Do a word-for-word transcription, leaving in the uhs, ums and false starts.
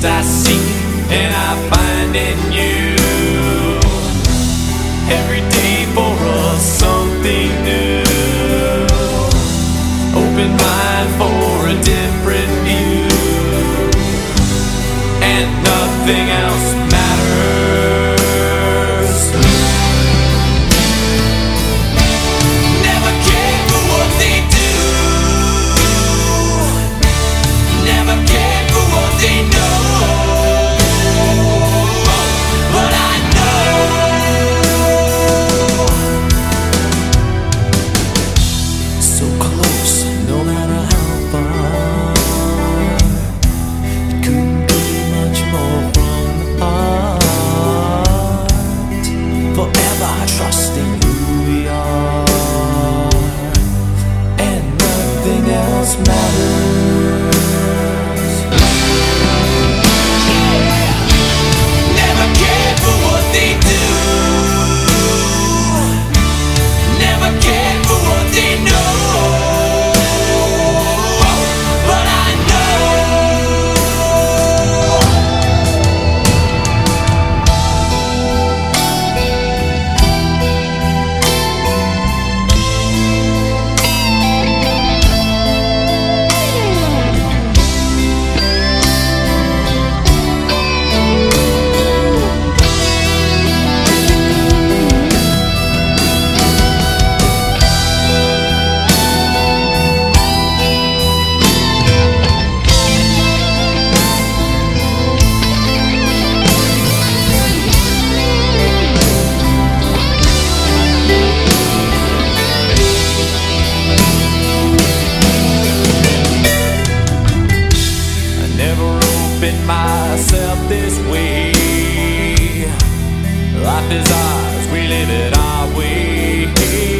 I seek and I find in you. Every day for us something new. Open mind for a different view, and nothing else matters. Never care for what they do. Never care for what they know. But I know so close, no matter how far. It couldn't be much more from the heart. Forever trusting who we are, and nothing else matters. Never cared for what they do. Never cared for what they know. But I know myself this way. Life is ours, we live it our way.